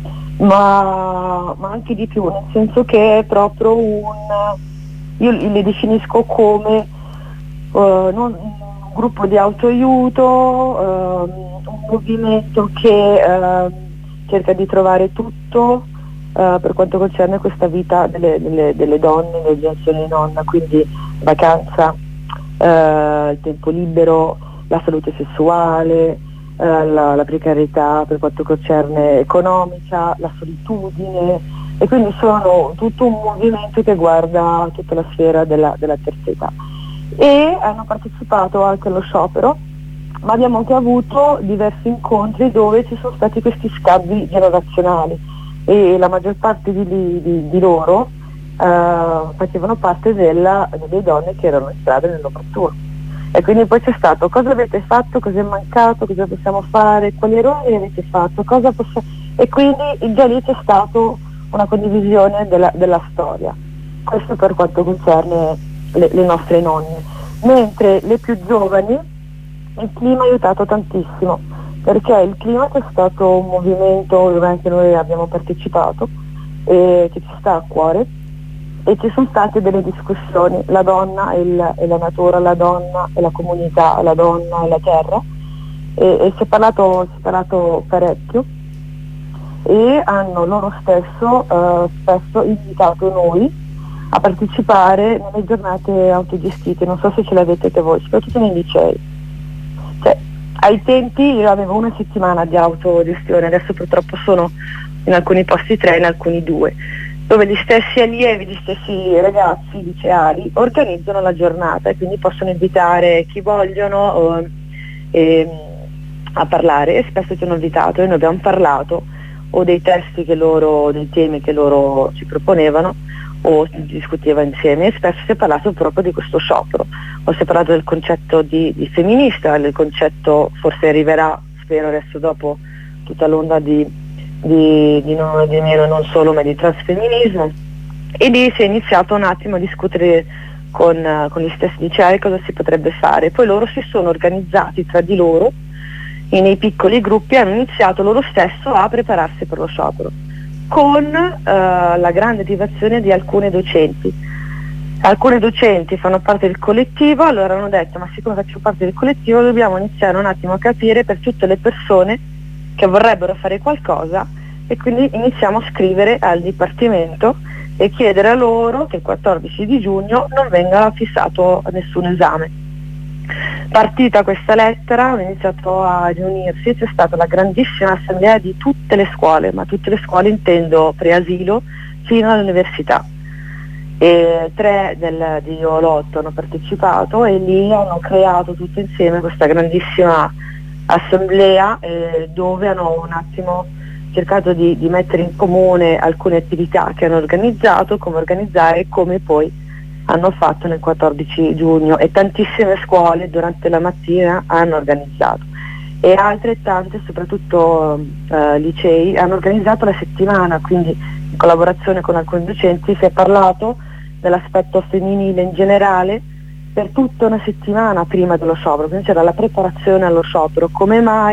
Ma, ma anche di più, nel senso che è proprio un, io li definisco come uh, non, un gruppo di autoaiuto, uh, un movimento che uh, cerca di trovare tutto uh, per quanto concerne questa vita delle, delle, delle donne, delle generazioni nonna, quindi vacanza, uh, il tempo libero, la salute sessuale, La, la precarietà per quanto concerne economica, la solitudine, e quindi sono tutto un movimento che guarda tutta la sfera della, della terza età, e hanno partecipato anche allo sciopero, ma abbiamo anche avuto diversi incontri dove ci sono stati questi scambi generazionali, e la maggior parte di, di, di loro uh, facevano parte della, delle donne che erano in strada nel novantuno. E quindi poi c'è stato: cosa avete fatto, cosa è mancato, cosa possiamo fare, quali errori avete fatto, cosa possiamo... e quindi già lì c'è stato una condivisione della, della storia. Questo per quanto concerne le, le nostre nonne. Mentre le più giovani, il clima ha aiutato tantissimo, perché il clima è stato un movimento dove anche noi abbiamo partecipato, e che ci sta a cuore, e ci sono state delle discussioni, la donna e, il, e la natura, la donna e la comunità, la donna e la terra, e, e si è parlato, si è parlato parecchio, e hanno loro stesso eh, spesso invitato noi a partecipare nelle giornate autogestite. Non so se ce l'avete anche voi, soprattutto nei licei. Cioè, ai tempi io avevo una settimana di autogestione, adesso purtroppo sono in alcuni posti tre, in alcuni due, dove gli stessi allievi, gli stessi ragazzi liceali organizzano la giornata, e quindi possono invitare chi vogliono eh, eh, a parlare, e spesso ci hanno invitato e noi abbiamo parlato o dei testi che loro, dei temi che loro ci proponevano, o si discuteva insieme, e spesso si è parlato proprio di questo sciopero, o si è parlato del concetto di, di femminista, del concetto, forse arriverà, spero adesso dopo tutta l'onda di Di, di non di meno, non solo, ma di transfemminismo, e lì si è iniziato un attimo a discutere con, uh, con gli stessi licei cosa si potrebbe fare. Poi loro si sono organizzati tra di loro e nei piccoli gruppi hanno iniziato loro stesso a prepararsi per lo sciopero, con uh, la grande attivazione di alcune docenti. Alcune docenti fanno parte del collettivo, allora hanno detto: ma siccome facciamo parte del collettivo dobbiamo iniziare un attimo a capire per tutte le persone che vorrebbero fare qualcosa, e quindi iniziamo a scrivere al Dipartimento e chiedere a loro che il quattordici di giugno non venga fissato nessun esame. Partita questa lettera, hanno iniziato a riunirsi e c'è stata la grandissima assemblea di tutte le scuole, ma tutte le scuole intendo preasilo fino all'università, e tre del, di Olotto hanno partecipato, e lì hanno creato tutte insieme questa grandissima assemblea eh, dove hanno un attimo cercato di, di mettere in comune alcune attività che hanno organizzato, come organizzare e come poi hanno fatto nel quattordici giugno, e tantissime scuole durante la mattina hanno organizzato, e altre tante, soprattutto eh, licei, hanno organizzato la settimana, quindi in collaborazione con alcuni docenti si è parlato dell'aspetto femminile in generale per tutta una settimana prima dello sciopero, quindi c'era la preparazione allo sciopero, come mai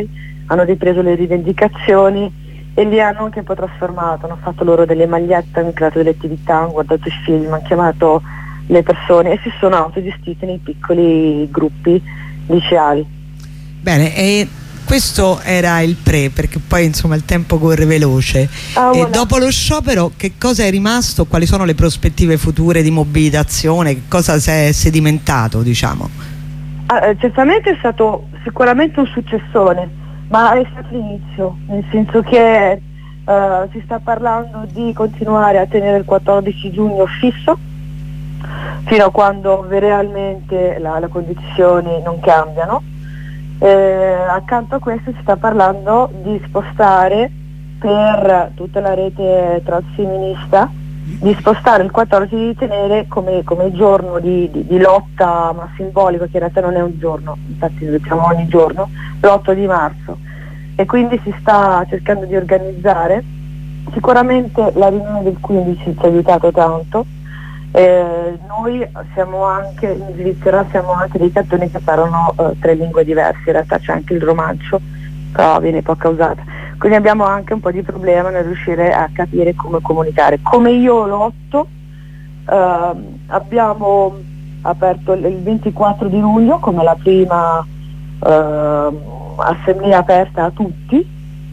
hanno ripreso le rivendicazioni e li hanno anche un po' trasformato, hanno fatto loro delle magliette, hanno creato delle attività, hanno guardato i film, hanno chiamato le persone e si sono autogestiti nei piccoli gruppi liceali. Bene, e questo era il pre, perché poi insomma il tempo corre veloce. Ah, e voilà. dopo lo sciopero che cosa è rimasto? Quali sono le prospettive future di mobilitazione? Che cosa si è sedimentato, diciamo? Ah, eh, certamente è stato sicuramente un successone, ma è stato l'inizio, nel senso che eh, si sta parlando di continuare a tenere il quattordici giugno fisso fino a quando realmente la, le condizioni non cambiano. Eh, accanto a questo si sta parlando di spostare per tutta la rete transfemminista, di spostare il quattordici, di tenere come, come giorno di, di, di lotta, ma simbolico, che in realtà non è un giorno, infatti lo diciamo ogni giorno, l'otto di marzo, e quindi si sta cercando di organizzare. Sicuramente la riunione del quindici ci ha aiutato tanto. Eh, noi siamo anche in Svizzera, siamo anche dei cantoni che parlano eh, tre lingue diverse, in realtà c'è anche il romancio, però viene poco usata, quindi abbiamo anche un po' di problema nel riuscire a capire come comunicare. Come io lotto, eh, abbiamo aperto il ventiquattro di luglio come la prima eh, assemblea aperta a tutti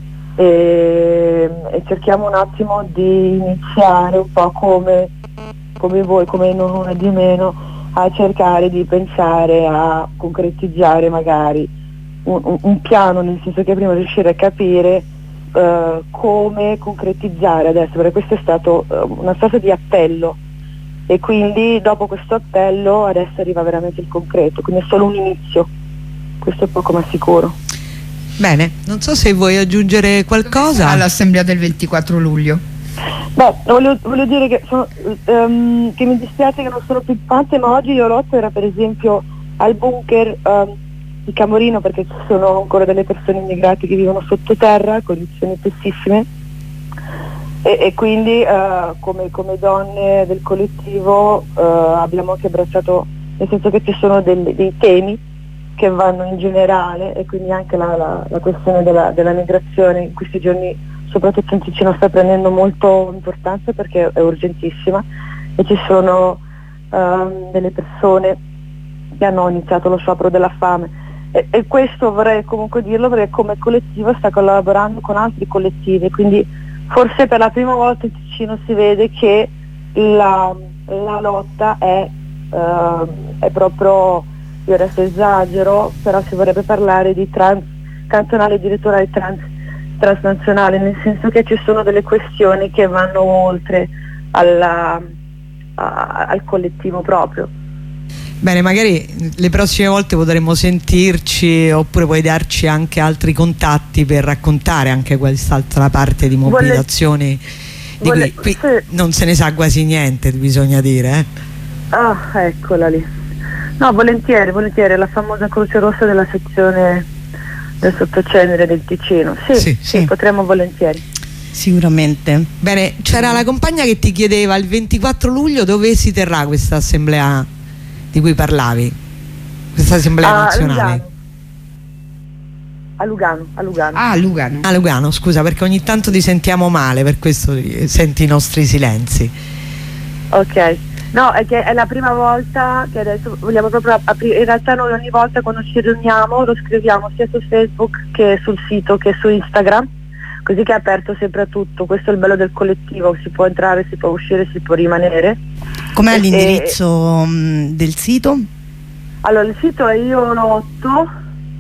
e, e cerchiamo un attimo di iniziare un po' come come voi, come non una di meno, a cercare di pensare a concretizzare magari un, un, un piano, nel senso che prima riuscire a capire uh, come concretizzare adesso, perché questo è stato uh, una sorta di appello e quindi dopo questo appello adesso arriva veramente il concreto, quindi è solo un inizio, questo è poco ma sicuro. Bene, non so se vuoi aggiungere qualcosa all'assemblea del ventiquattro luglio. Beh, voglio, voglio dire che, sono, um, che mi dispiace che non sono più tante, ma oggi io lotto era per esempio al bunker um, di Camorino, perché ci sono ancora delle persone immigrate che vivono sottoterra, condizioni pessissime, e, e quindi uh, come, come donne del collettivo uh, abbiamo anche abbracciato, nel senso che ci sono dei, dei temi che vanno in generale e quindi anche la, la, la questione della, della migrazione in questi giorni soprattutto in Ticino sta prendendo molto importanza perché è urgentissima e ci sono um, delle persone che hanno iniziato lo sciopero della fame e, e questo vorrei comunque dirlo perché come collettivo sta collaborando con altri collettivi, quindi forse per la prima volta in Ticino si vede che la, la lotta è, uh, è proprio, io adesso esagero, però si vorrebbe parlare di trans, cantonale editoriale trans transnazionale, nel senso che ci sono delle questioni che vanno oltre alla, a, al collettivo proprio. Bene, magari le prossime volte potremo sentirci oppure puoi darci anche altri contatti per raccontare anche quest'altra parte di mobilitazioni di Vole, qui, qui sì. Non se ne sa quasi niente, bisogna dire eh. Ah, eccola lì. No, volentieri, volentieri, la famosa Croce Rossa della sezione del sottocenere del Ticino, sì, sì, sì, sì. potremmo volentieri. Sicuramente. Bene, c'era la compagna che ti chiedeva il ventiquattro luglio dove si terrà questa assemblea di cui parlavi, questa assemblea a nazionale. Lugano. A Lugano, a Lugano. Ah, Lugano. A Lugano, scusa, perché ogni tanto ti sentiamo male, per questo senti i nostri silenzi. Ok. No, è che è la prima volta che adesso vogliamo proprio aprire, in realtà noi ogni volta quando ci riuniamo lo scriviamo sia su Facebook che sul sito che su Instagram, così che è aperto sempre a tutto, questo è il bello del collettivo, si può entrare, si può uscire, si può rimanere. Com'è E, l'indirizzo mh, del sito? Allora il sito è io lotto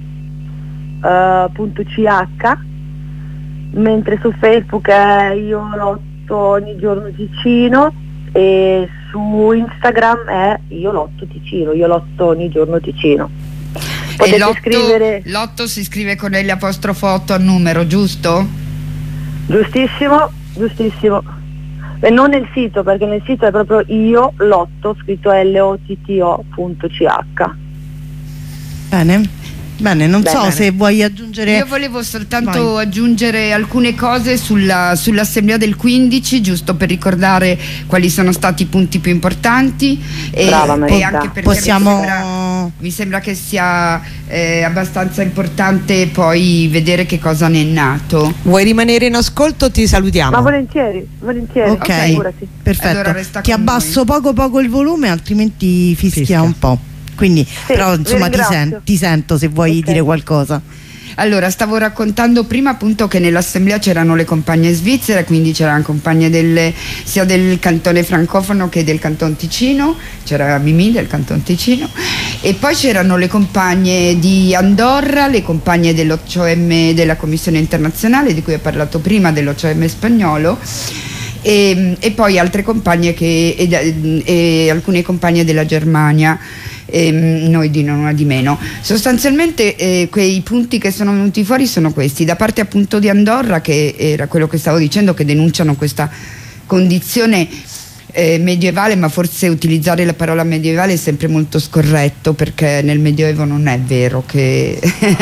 punto c h, mentre su Facebook è io lotto ogni giorno Ticino e su Instagram è io lotto Ticino, io lotto ogni giorno Ticino. Potete e l'otto, scrivere l'otto si scrive con L apostrofo otto al numero, giusto? Giustissimo, giustissimo. E non nel sito, perché nel sito è proprio io lotto scritto L O T T O punto C H. Bene. Bene, non Beh, so bene. se vuoi aggiungere. Io volevo soltanto Vai. aggiungere alcune cose sulla, sull'assemblea del quindici, giusto per ricordare quali sono stati i punti più importanti. E, Brava, Marita. e anche perché Possiamo- mi sembra, mi sembra che sia eh, abbastanza importante poi vedere che cosa ne è nato. Vuoi rimanere in ascolto? Ti salutiamo. Ma volentieri, volentieri. Ok, Figurati. perfetto. Allora resta Ti con abbasso noi. poco poco il volume, altrimenti fischia, Fischia. un po'. Quindi, però vi insomma ti, ringrazio. sen- ti sento se vuoi Ok. dire qualcosa. Allora, stavo raccontando prima appunto che nell'assemblea c'erano le compagne svizzere, quindi c'erano compagne delle, sia del cantone francofono che del canton Ticino, c'era Mimì del canton Ticino, e poi c'erano le compagne di Andorra, le compagne dell'O C M, della Commissione internazionale di cui ho parlato prima, dell'O C M spagnolo, e, e poi altre compagne che, e, e alcune compagne della Germania. E noi di non una di meno. Sostanzialmente eh, quei punti che sono venuti fuori sono questi, da parte appunto di Andorra, che era quello che stavo dicendo, che denunciano questa condizione eh, medievale, ma forse utilizzare la parola medievale è sempre molto scorretto, perché nel Medioevo non è vero che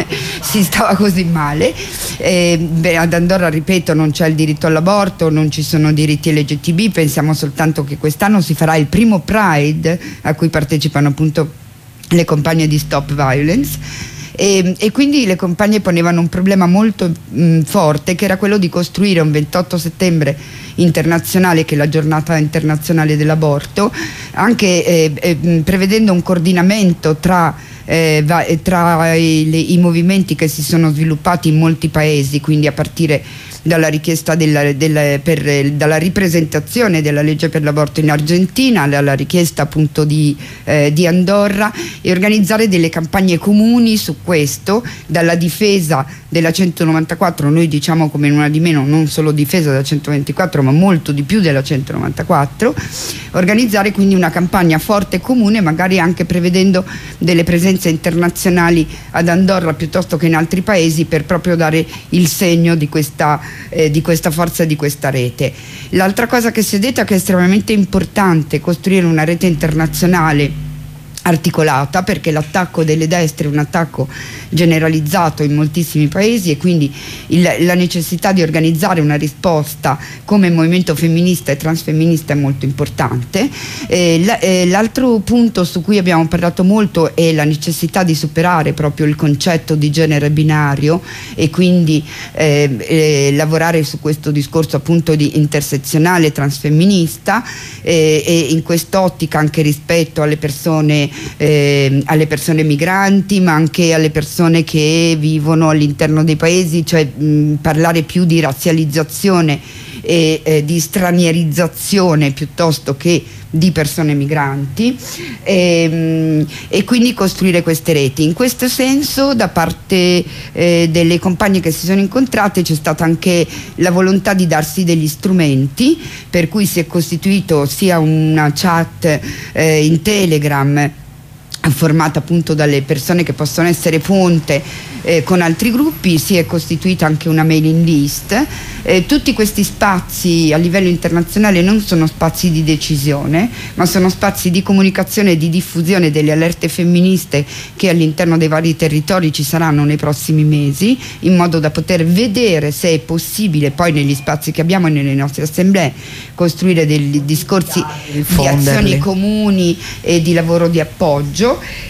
si stava così male. Eh, beh, ad Andorra, ripeto, non c'è il diritto all'aborto, non ci sono diritti L G T B, pensiamo soltanto che quest'anno si farà il primo Pride a cui partecipano appunto le compagne di Stop Violence. E, e quindi le compagne ponevano un problema molto mh, forte, che era quello di costruire un ventotto settembre internazionale, che è la giornata internazionale dell'aborto, anche eh, eh, prevedendo un coordinamento tra, eh, va, tra i, le, i movimenti che si sono sviluppati in molti paesi, quindi a partire dalla richiesta della, della, per, dalla ripresentazione della legge per l'aborto in Argentina, alla richiesta appunto di, eh, di Andorra, e organizzare delle campagne comuni su questo, dalla difesa della centonovantaquattro, noi diciamo come una di meno, non solo difesa della centoventiquattro ma molto di più della centonovantaquattro, organizzare quindi una campagna forte e comune, magari anche prevedendo delle presenze internazionali ad Andorra piuttosto che in altri paesi, per proprio dare il segno di questa Eh, di questa forza e di questa rete. L'altra cosa che si è detta è che è estremamente importante costruire una rete internazionale articolata, perché l'attacco delle destre è un attacco generalizzato in moltissimi paesi, e quindi il, la necessità di organizzare una risposta come movimento femminista e transfemminista è molto importante. Eh, la, eh, l'altro punto su cui abbiamo parlato molto è la necessità di superare proprio il concetto di genere binario, e quindi eh, eh, lavorare su questo discorso appunto di intersezionale transfemminista, eh, e in quest'ottica anche rispetto alle persone Eh, alle persone migranti, ma anche alle persone che vivono all'interno dei paesi, cioè mh, parlare più di razzializzazione e eh, di stranierizzazione piuttosto che di persone migranti, e, mh, e quindi costruire queste reti. In questo senso, da parte eh, delle compagne che si sono incontrate, c'è stata anche la volontà di darsi degli strumenti, per cui si è costituito sia una chat eh, in Telegram formata appunto dalle persone che possono essere ponte eh, con altri gruppi, si è costituita anche una mailing list. Eh, tutti questi spazi a livello internazionale non sono spazi di decisione, ma sono spazi di comunicazione e di diffusione delle allerte femministe che all'interno dei vari territori ci saranno nei prossimi mesi, in modo da poter vedere se è possibile poi negli spazi che abbiamo e nelle nostre assemblee costruire dei discorsi di azioni comuni e di lavoro di appoggio.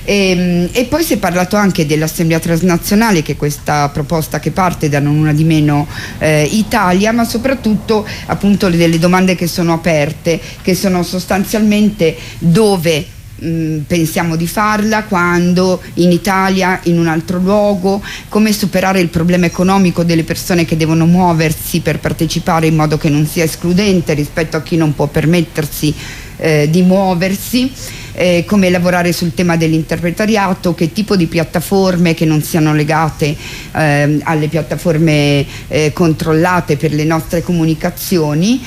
E, e poi si è parlato anche dell'assemblea transnazionale, che è questa proposta che parte da non una di meno eh, Italia, ma soprattutto appunto delle domande che sono aperte, che sono sostanzialmente dove mh, pensiamo di farla, quando, in Italia, in un altro luogo, come superare il problema economico delle persone che devono muoversi per partecipare in modo che non sia escludente rispetto a chi non può permettersi eh, di muoversi. Eh, come lavorare sul tema dell'interpretariato, che tipo di piattaforme che non siano legate eh, alle piattaforme eh, controllate per le nostre comunicazioni,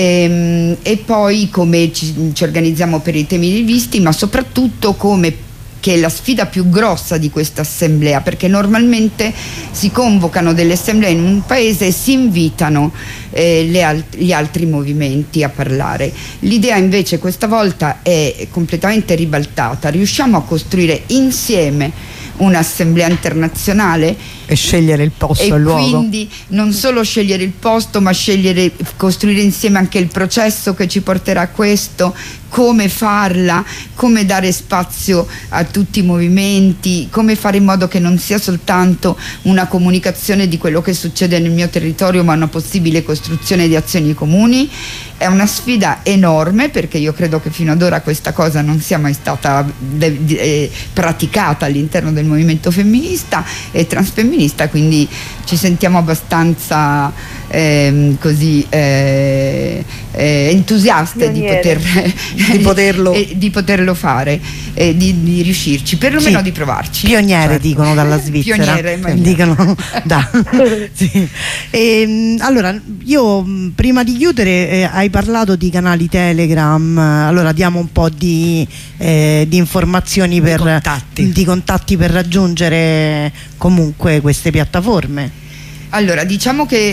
ehm, e poi come ci, ci organizziamo per i temi rivisti, ma soprattutto come, che è la sfida più grossa di questa assemblea, perché normalmente si convocano delle assemblee in un paese e si invitano eh, le alt- gli altri movimenti a parlare. L'idea invece questa volta è completamente ribaltata: riusciamo a costruire insieme un'assemblea internazionale e scegliere il posto e il luogo. Quindi non solo scegliere il posto, ma scegliere, costruire insieme anche il processo che ci porterà a questo, come farla, come dare spazio a tutti i movimenti, come fare in modo che non sia soltanto una comunicazione di quello che succede nel mio territorio, ma una possibile costruzione di azioni comuni. È una sfida enorme, perché io credo che fino ad ora questa cosa non sia mai stata eh, praticata all'interno del movimento femminista e transfemminista, quindi ci sentiamo abbastanza eh, così eh, eh, entusiaste di, poter, di, poterlo. eh, di poterlo fare, eh, di, di riuscirci, perlomeno sì. di provarci. Pioniere, certo. Dicono dalla Svizzera. Pioniere, dicono, da. Sì. E, allora, io prima di chiudere eh, hai parlato di canali Telegram, allora diamo un po' di, eh, di informazioni per, di contatti. di contatti per raggiungere comunque queste piattaforme. Allora, diciamo che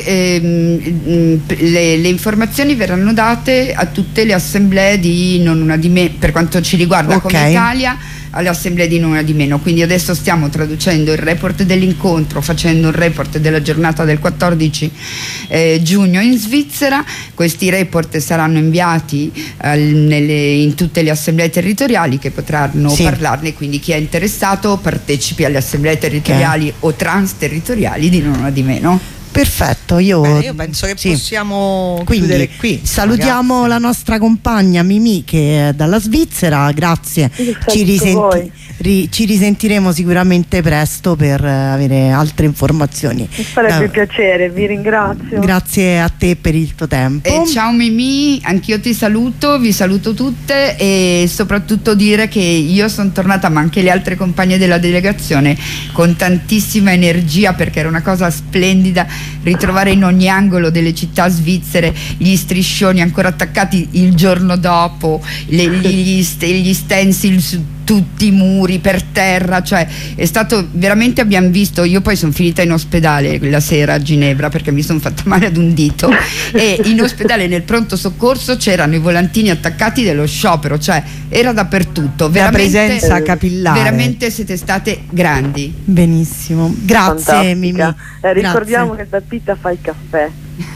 ehm, le, le informazioni verranno date a tutte le assemblee di Non Una di Me, per quanto ci riguarda, okay, come Italia, alle assemblee di Non Una di Meno. Quindi adesso stiamo traducendo il report dell'incontro, facendo il report della giornata del quattordici eh, giugno in Svizzera. Questi report saranno inviati eh, nelle, in tutte le assemblee territoriali, che potranno sì. parlarne, quindi chi è interessato partecipi alle assemblee territoriali, okay, o transterritoriali di Non Una di Meno. Perfetto, io, Bene, io penso che sì. possiamo Quindi, chiudere qui. Salutiamo Grazie. la nostra compagna Mimì, che è dalla Svizzera. Grazie, ci, risenti, ri, ci risentiremo sicuramente presto per avere altre informazioni. Mi farebbe uh, piacere, vi ringrazio. Grazie a te per il tuo tempo. E ciao Mimì, anch'io ti saluto, vi saluto tutte, e soprattutto dire che io sono tornata, ma anche le altre compagne della delegazione, con tantissima energia, perché era una cosa splendida ritrovare in ogni angolo delle città svizzere gli striscioni ancora attaccati il giorno dopo, le, gli, gli stencil su tutti i muri, per terra, cioè è stato veramente, abbiamo visto, io poi sono finita in ospedale la sera a Ginevra perché mi sono fatta male ad un dito, e in ospedale nel pronto soccorso c'erano i volantini attaccati dello sciopero, cioè era dappertutto, veramente, la presenza capillare, veramente siete state grandi. Benissimo, grazie Mimì. Eh, ricordiamo grazie. che da Pita fa il caffè.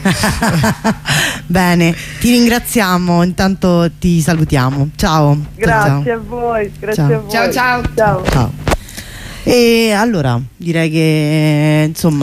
Bene, ti ringraziamo, intanto ti salutiamo. Ciao. Grazie ciao. a voi, grazie ciao. a voi. Ciao ciao. Ciao. Ciao. E allora direi che insomma